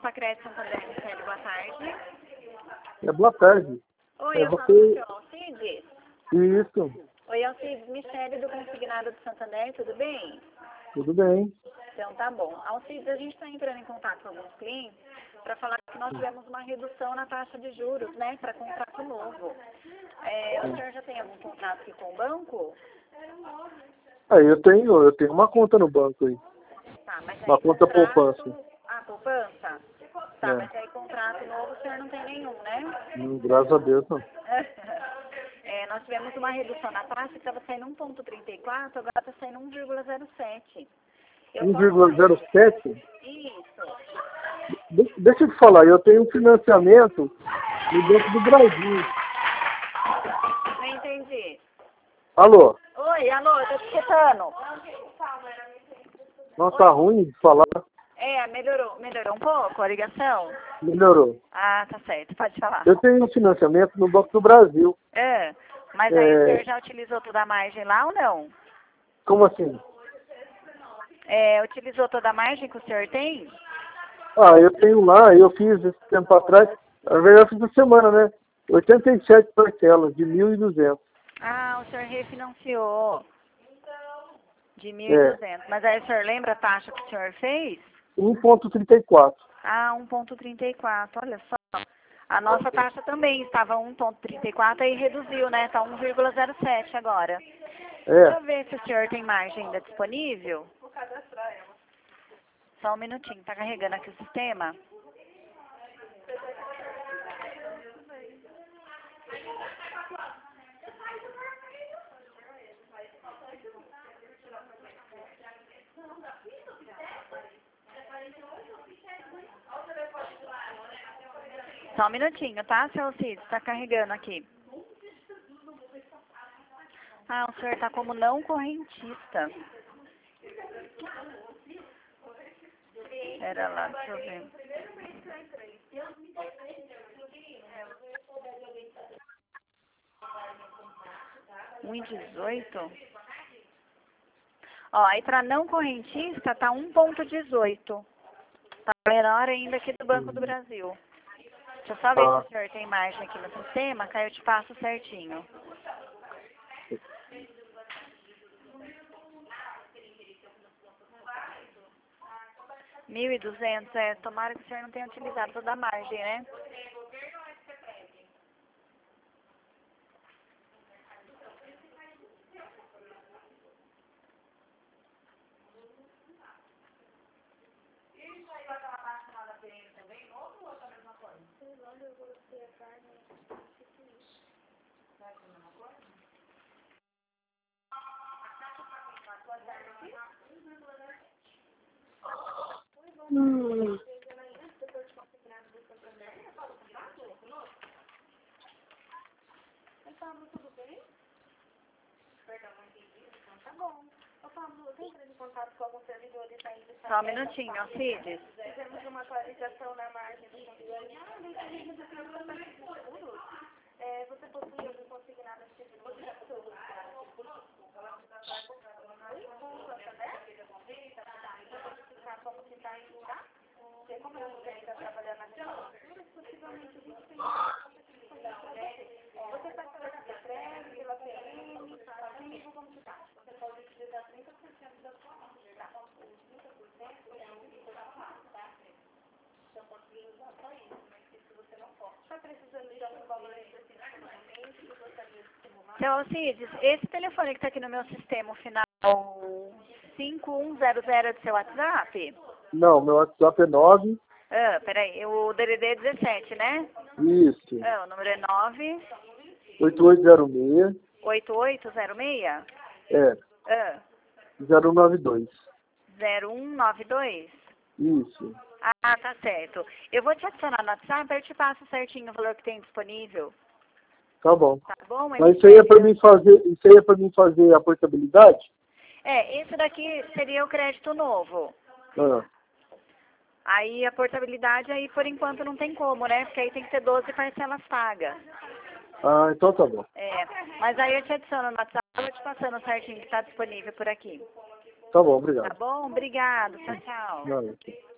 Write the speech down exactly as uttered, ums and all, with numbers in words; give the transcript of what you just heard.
Pacred Santander, Michele, boa tarde. É, boa tarde. Oi, é, eu você... sou a Alcides. Isso, Oi, Alcides, Michele do Consignado de Santander, tudo bem? tudo bem. Então tá bom. Alcides, a gente está entrando em contato com alguns clientes para falar que nós tivemos uma redução na taxa de juros, né, para contrato novo. É, o senhor já tem algum contrato aqui com o banco? Aí eu tenho, eu tenho uma conta no banco aí. Tá, mas aí Uma conta contrato... poupança. Ah, poupança? Tá, É. mas aí contrato novo o senhor não tem nenhum, né? Hum, Graças a Deus, não. É, nós tivemos uma redução na taxa que estava saindo um vírgula trinta e quatro, agora está saindo um vírgula zero sete. Eu um posso vírgula zero sete? Isso. De- Deixa eu te falar, eu tenho um financiamento no Banco do Brasil. Não entendi. Alô? Oi, alô, eu tô te escutando. Nossa, tá ruim de falar. É, melhorou, melhorou um pouco a ligação? Melhorou. Ah, tá certo, pode falar. Eu tenho um financiamento no Banco do Brasil. É, mas aí o É, senhor já utilizou toda a margem lá ou não? como assim? É, utilizou toda a margem que o senhor tem? Ah, eu tenho lá, eu fiz esse tempo atrás, na verdade eu fiz essa semana, né? oitenta e sete parcelas de mil e duzentos. Ah, o senhor refinanciou de mil e É, duzentos. Mas aí o senhor lembra a taxa que o senhor fez? um vírgula trinta e quatro. Ah, um vírgula trinta e quatro, olha só. A nossa taxa também estava um vírgula trinta e quatro e reduziu, né? Está um vírgula zero sete agora. Deixa É, eu ver se o senhor tem margem ainda disponível. Só um minutinho, tá carregando aqui o sistema. Só um minutinho, tá, seu Alcides? Tá carregando aqui. Ah, o senhor tá como não correntista. Pera lá, deixa eu ver. um e dezoito? Ó, aí para não correntista tá um ponto dezoito. Tá menor ainda aqui do Banco do Brasil. Deixa eu só ver se tá. o senhor tem margem aqui no sistema, que aí eu te passo certinho. mil e duzentos, é, tomara que o senhor não tenha utilizado toda a margem, né? Hum. Só um minutinho, Alcides. Seu Alcides, esse telefone que tá aqui no meu sistema, o final cinco um zero zero é do seu WhatsApp? Não, meu WhatsApp é nove. Ah, peraí, o D D D é dezessete, né? Isso. Ah, o número é nove oito oito zero seis. oito oito zero seis? É, Ah, zero um nove dois. zero um nove dois? Isso. Ah, tá certo. Eu vou te adicionar no WhatsApp, eu te passo certinho o valor que tem disponível. Tá bom. Tá bom? Mas isso aí é para mim fazer, isso aí é para mim fazer a portabilidade? É, esse daqui seria o crédito novo. Ah, Aí a portabilidade aí por enquanto não tem como, né? Porque aí tem que ter doze parcelas pagas. ah, então tá bom. É, mas aí eu te adiciono no WhatsApp, eu vou te passando certinho que está disponível por aqui. Tá bom, Tá obrigado. bom? Obrigado. Tchau, tchau. Não,